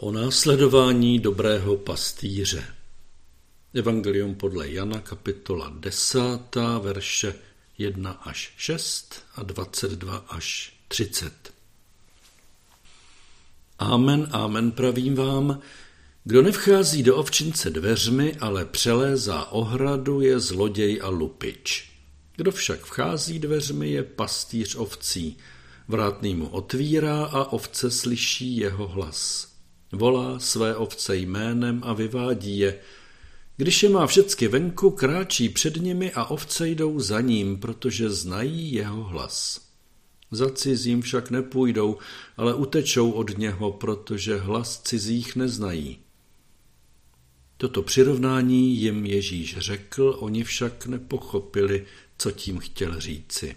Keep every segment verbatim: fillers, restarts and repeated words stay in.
O následování dobrého pastýře. Evangelium podle Jana, kapitola desátá, verše jedna až šest a dvacet dva až třicet. Amen, amen, pravím vám, kdo nevchází do ovčince dveřmi, ale přelézá ohradu, je zloděj a lupič. Kdo však vchází dveřmi, je pastýř ovcí. Vrátný mu otvírá a ovce slyší jeho hlas. Volá své ovce jménem a vyvádí je. Když je má všecky venku, kráčí před nimi a ovce jdou za ním, protože znají jeho hlas. Za cizím však nepůjdou, ale utečou od něho, protože hlas cizích neznají. Toto přirovnání jim Ježíš řekl, oni však nepochopili, co tím chtěl říci.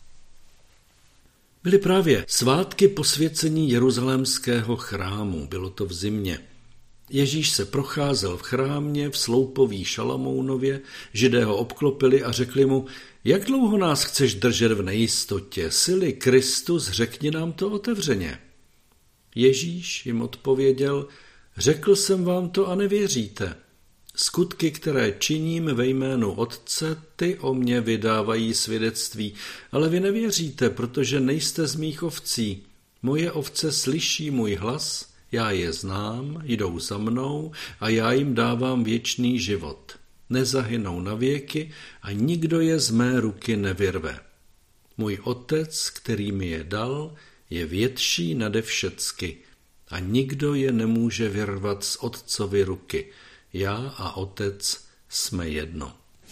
Byly právě svátky posvěcení jeruzalémského chrámu, bylo to v zimě. Ježíš se procházel v chrámě v sloupoví Šalamounově, Židé ho obklopili a řekli mu, jak dlouho nás chceš držet v nejistotě, jsi-li Kristus, řekni nám to otevřeně. Ježíš jim odpověděl, řekl jsem vám to a nevěříte. Skutky, které činím ve jménu Otce, ty o mě vydávají svědectví, ale vy nevěříte, protože nejste z mých ovcí. Moje ovce slyší můj hlas, já je znám, jdou za mnou a já jim dávám věčný život. Nezahynou na věky a nikdo je z mé ruky nevyrve. Můj Otec, který mi je dal, je větší nade všecky a nikdo je nemůže vyrvat z Otcovy ruky. Já a Otec jsme jedno.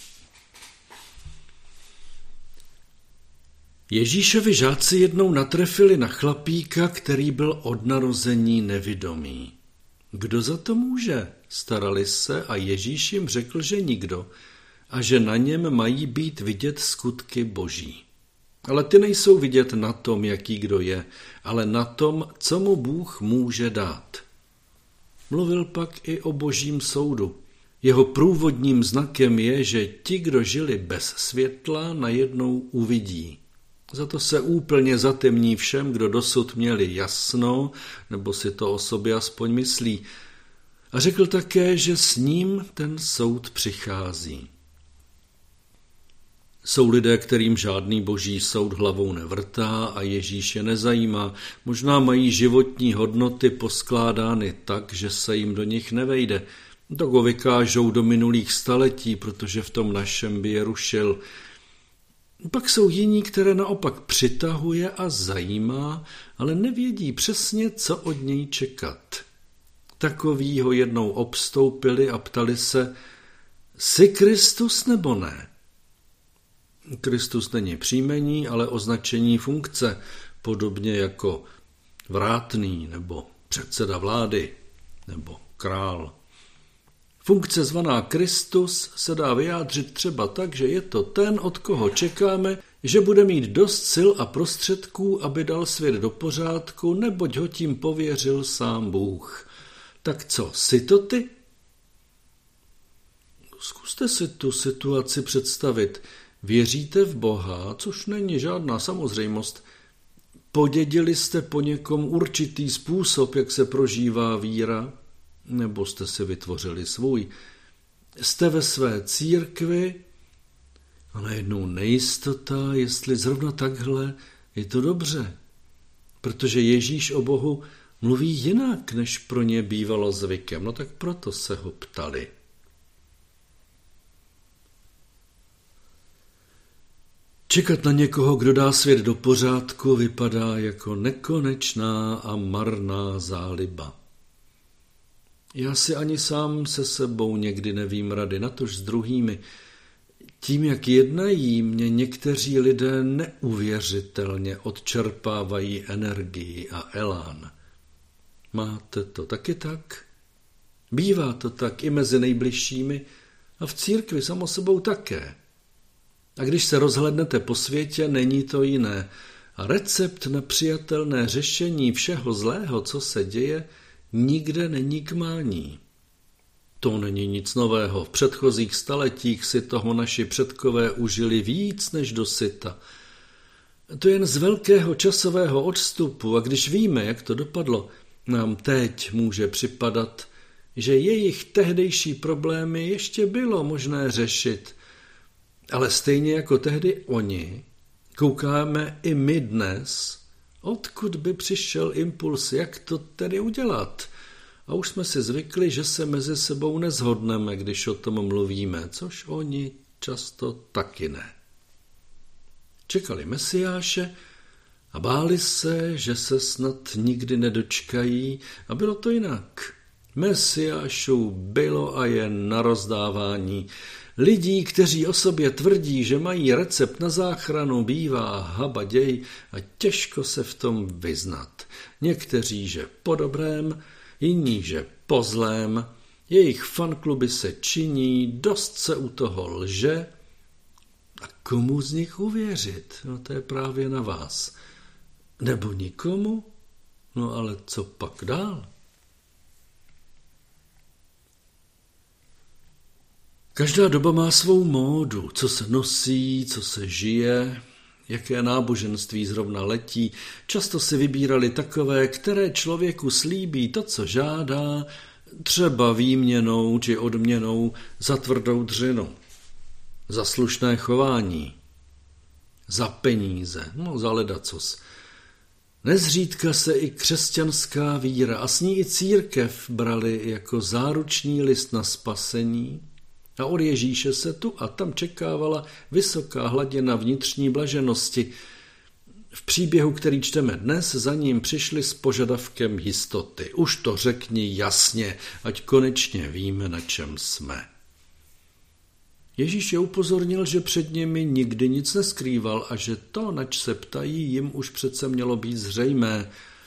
Ježíšovi žáci jednou natrefili na chlapíka, který byl od narození nevidomý. Kdo za to může? Starali se a Ježíš jim řekl, že nikdo a že na něm mají být vidět skutky Boží. Ale ty nejsou vidět na tom, jaký kdo je, ale na tom, co mu Bůh může dát. Mluvil pak i o Božím soudu. Jeho průvodním znakem je, že ti, kdo žili bez světla, najednou uvidí. Za to se úplně zatemní všem, kdo dosud měli jasno, nebo si to o sobě aspoň myslí. A řekl také, že s ním ten soud přichází. Jsou lidé, kterým žádný boží soud hlavou nevrtá a Ježíš je nezajímá. Možná mají životní hodnoty poskládány tak, že se jim do nich nevejde. To go vykážou do minulých staletí, protože v tom našem by je rušil. Pak jsou jiní, které naopak přitahuje a zajímá, ale nevědí přesně, co od něj čekat. Takoví ho jednou obstoupili a ptali se, jsi Kristus nebo ne? Kristus není příjmení, ale označení funkce, podobně jako vrátný nebo předseda vlády nebo král. Funkce zvaná Kristus se dá vyjádřit třeba tak, že je to ten, od koho čekáme, že bude mít dost sil a prostředků, aby dal svět do pořádku, neboť ho tím pověřil sám Bůh. Tak co, jsi to ty? Zkuste si tu situaci představit. Věříte v Boha, což není žádná samozřejmost. Podědili jste po někom určitý způsob, jak se prožívá víra, nebo jste si vytvořili svůj. Jste ve své církvi a najednou nejistota, jestli zrovna takhle je to dobře, protože Ježíš o Bohu mluví jinak, než pro ně bývalo zvykem, no tak proto se ho ptali. Čekat na někoho, kdo dá svět do pořádku, vypadá jako nekonečná a marná záliba. Já si ani sám se sebou někdy nevím rady, natož s druhými. Tím, jak jednají, mě někteří lidé neuvěřitelně odčerpávají energii a elán. Máte to taky tak? Bývá to tak i mezi nejbližšími a v církvi samo sebou také. A když se rozhlédnete po světě, není to jiné. A recept na přijatelné řešení všeho zlého, co se děje, nikde není k mání. To není nic nového. V předchozích staletích si toho naši předkové užili víc než dosyta. To jen z velkého časového odstupu, a když víme, jak to dopadlo, Nám teď může připadat, že jejich tehdejší problémy ještě bylo možné řešit, ale stejně jako tehdy oni, koukáme i my dnes, odkud by přišel impuls, jak to tedy udělat. A už jsme si zvykli, že se mezi sebou nezhodneme, když o tom mluvíme, což oni často taky ne. Čekali Mesiáše a báli se, že se snad nikdy nedočkají, a bylo to jinak. Mesiášů bylo a je na rozdávání. Lidí, kteří o sobě tvrdí, že mají recept na záchranu, bývá habaděj a těžko se v tom vyznat. Někteří, že po dobrém, jiní, že po zlém, jejich fankluby se činí, dost se u toho lže. A komu z nich uvěřit? No to je právě na vás. Nebo nikomu? No ale co pak dál? Každá doba má svou módu, co se nosí, co se žije, jaké náboženství zrovna letí. Často si vybírali takové, které člověku slíbí to, co žádá, třeba výměnou či odměnou za tvrdou dřinu, za slušné chování, za peníze, no za ledacos. Nezřídka se i křesťanská víra a s ní i církev brali jako záruční list na spasení, a od Ježíše se tu a tam čekávala vysoká hladina vnitřní blaženosti. V příběhu, který čteme dnes, za ním přišli s požadavkem jistoty. Už to řekni jasně, ať konečně víme, na čem jsme. Ježíš je upozornil, že před nimi nikdy nic neskrýval a že to, nač se ptají, jim už přece mělo být zřejmé.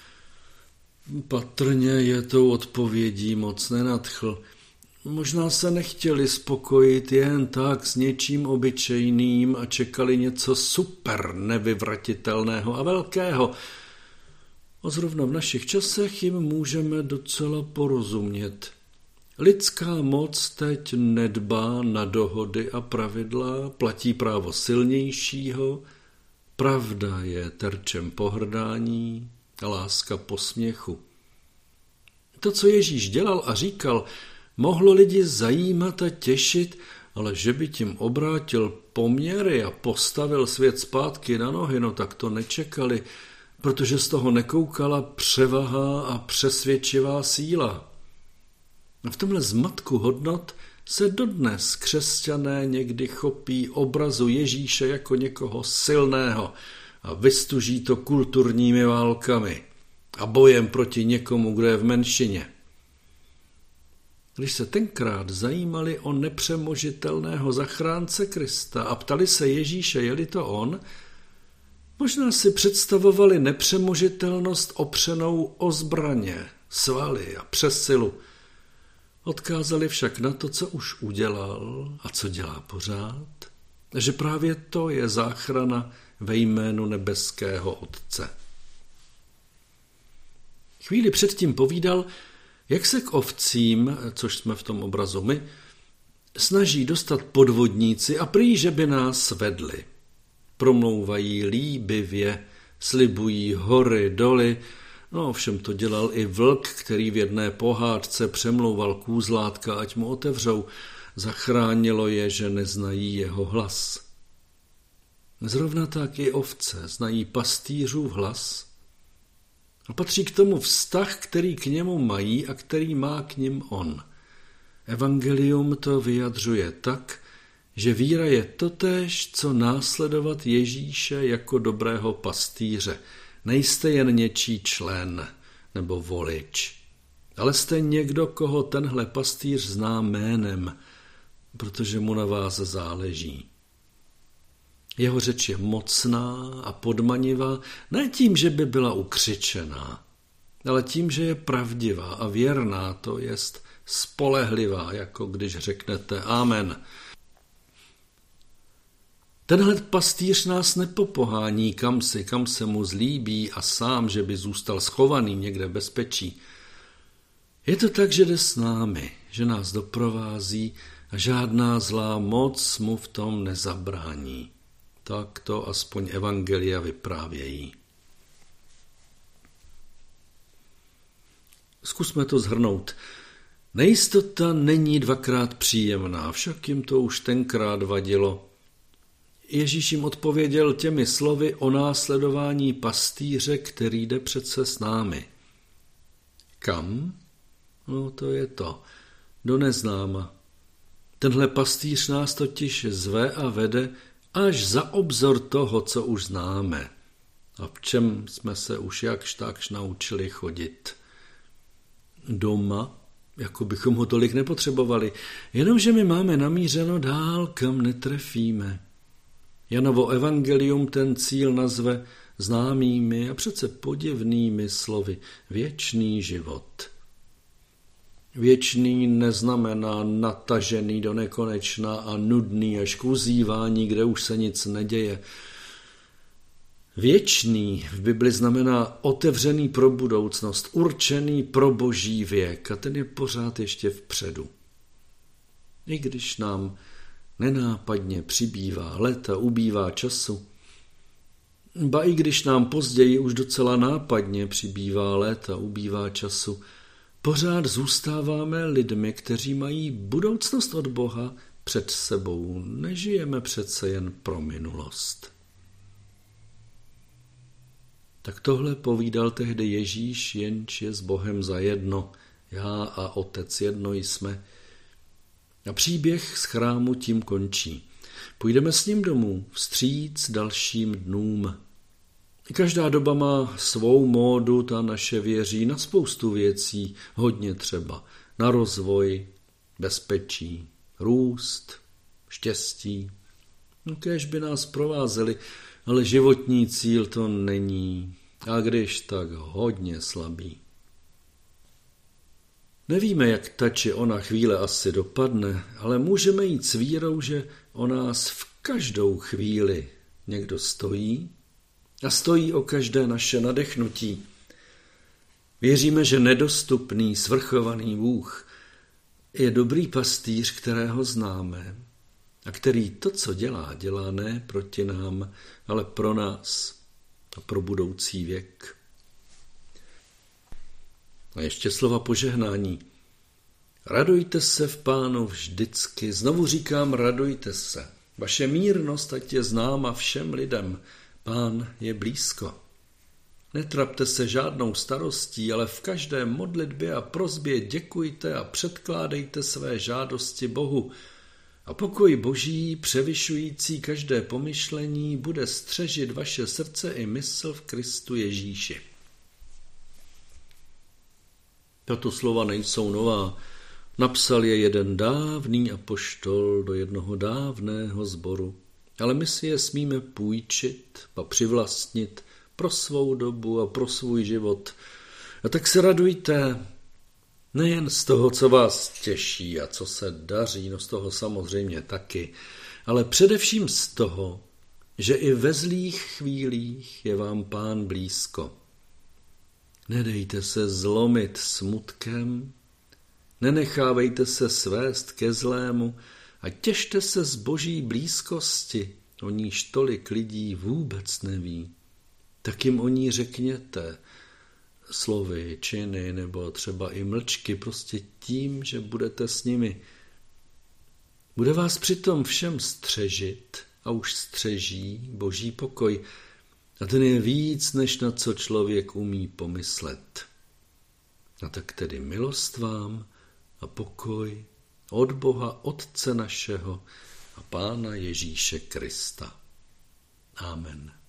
Patrně je tou odpovědí moc nenadchl. Možná se nechtěli spokojit jen tak s něčím obyčejným a čekali něco super nevyvratitelného a velkého. A zrovna v našich časech jim můžeme docela porozumět. Lidská moc teď nedbá na dohody a pravidla, platí právo silnějšího, pravda je terčem pohrdání a láska posměchu. To, co Ježíš dělal a říkal, mohlo lidi zajímat a těšit, ale že by tím obrátil poměry a postavil svět zpátky na nohy, no tak to nečekali, protože z toho nekoukala převaha a přesvědčivá síla. A v tomhle zmatku hodnot se dodnes křesťané někdy chopí obrazu Ježíše jako někoho silného a vystuží to kulturními válkami a bojem proti někomu, kdo je v menšině. Když se tenkrát zajímali o nepřemožitelného zachránce Krista a ptali se Ježíše, je-li to on, možná si představovali nepřemožitelnost opřenou o zbraně, svaly a přesilu. Odkázali však na to, co už udělal a co dělá pořád, že právě to je záchrana ve jménu nebeského Otce. Chvíli předtím povídal, jak se k ovcím, což jsme v tom obrazu my, snaží dostat podvodníci a prý, že by nás vedli. Promlouvají líbivě, slibují hory, doly, no ovšem to dělal i vlk, který v jedné pohádce přemlouval kůzlátka, ať mu otevřou, zachránilo je, že neznají jeho hlas. Zrovna tak i ovce znají pastýřův hlas a patří k tomu vztah, který k němu mají a který má k nim on. Evangelium to vyjadřuje tak, že víra je totéž, co následovat Ježíše jako dobrého pastýře. Nejste jen něčí člen nebo volič, ale jste někdo, koho tenhle pastýř zná jménem, protože mu na vás záleží. Jeho řeč je mocná a podmanivá, ne tím, že by byla ukřičená, ale tím, že je pravdivá a věrná, to jest spolehlivá, jako když řeknete amen. Tenhle pastýř nás nepopohání kam si, kam se mu zlíbí a sám, že by zůstal schovaný někde bezpečí. Je to tak, že jde s námi, že nás doprovází a žádná zlá moc mu v tom nezabrání. Tak to aspoň evangelia vyprávějí. Zkusme to shrnout. Nejistota není dvakrát příjemná, však jim to už tenkrát vadilo. Ježíš jim odpověděl těmi slovy o následování pastýře, který jde přece s námi. Kam? No to je to, do neznáma. Tenhle pastýř nás totiž zve a vede až za obzor toho, co už známe a v čem jsme se už jakž takž naučili chodit. Doma, jako bychom ho tolik nepotřebovali, jenomže my máme namířeno dál, kam netrefíme. Janovo evangelium ten cíl nazve známými a přece podivnými slovy věčný život. Věčný neznamená natažený do nekonečna a nudný až k uzývání, kde už se nic neděje. Věčný v Bibli znamená otevřený pro budoucnost, určený pro boží věk a ten je pořád ještě vpředu. I když nám nenápadně přibývá let a ubývá času, ba i když nám později už docela nápadně přibývá let a ubývá času, pořád zůstáváme lidmi, kteří mají budoucnost od Boha před sebou. Nežijeme přece jen pro minulost. Tak tohle povídal tehdy Ježíš, jenž je s Bohem zajedno. Já a Otec jedno jsme. A příběh z chrámu tím končí. Půjdeme s ním domů, vstříc dalším dnům. Každá doba má svou módu, ta naše věří na spoustu věcí, hodně třeba, na rozvoj, bezpečí, růst, štěstí. No, kéž by nás provázeli, ale životní cíl to není, a když tak hodně slabý. Nevíme, jak ta či ona chvíle asi dopadne, ale můžeme jít s vírou, že o nás v každou chvíli někdo stojí a stojí o každé naše nadechnutí. Věříme, že nedostupný, svrchovaný Bůh je dobrý pastýř, kterého známe a který to, co dělá, dělá ne proti nám, ale pro nás a pro budoucí věk. A ještě slova požehnání. Radujte se v Pánu vždycky, znovu říkám, radujte se. Vaše mírnost ať je známa všem lidem, Pán je blízko. Netrapte se žádnou starostí, ale v každé modlitbě a prosbě děkujte a předkládejte své žádosti Bohu. A pokoj Boží, převyšující každé pomyšlení, bude střežit vaše srdce i mysl v Kristu Ježíši. Tato slova nejsou nová. Napsal je jeden dávný apoštol do jednoho dávného sboru, ale my si je smíme půjčit a přivlastnit pro svou dobu a pro svůj život. A tak se radujte nejen z toho, co vás těší a co se daří, no z toho samozřejmě taky, ale především z toho, že i ve zlých chvílích je vám Pán blízko. Nedejte se zlomit smutkem, nenechávejte se svést ke zlému a těšte se z Boží blízkosti, o níž tolik lidí vůbec neví. Tak jim o ní řekněte slovy, činy nebo třeba i mlčky, prostě tím, že budete s nimi. Bude vás přitom všem střežit a už střeží Boží pokoj. A ten je víc, než na co člověk umí pomyslet. A tak tedy milost vám a pokoj od Boha Otce našeho a Pána Ježíše Krista. Amen.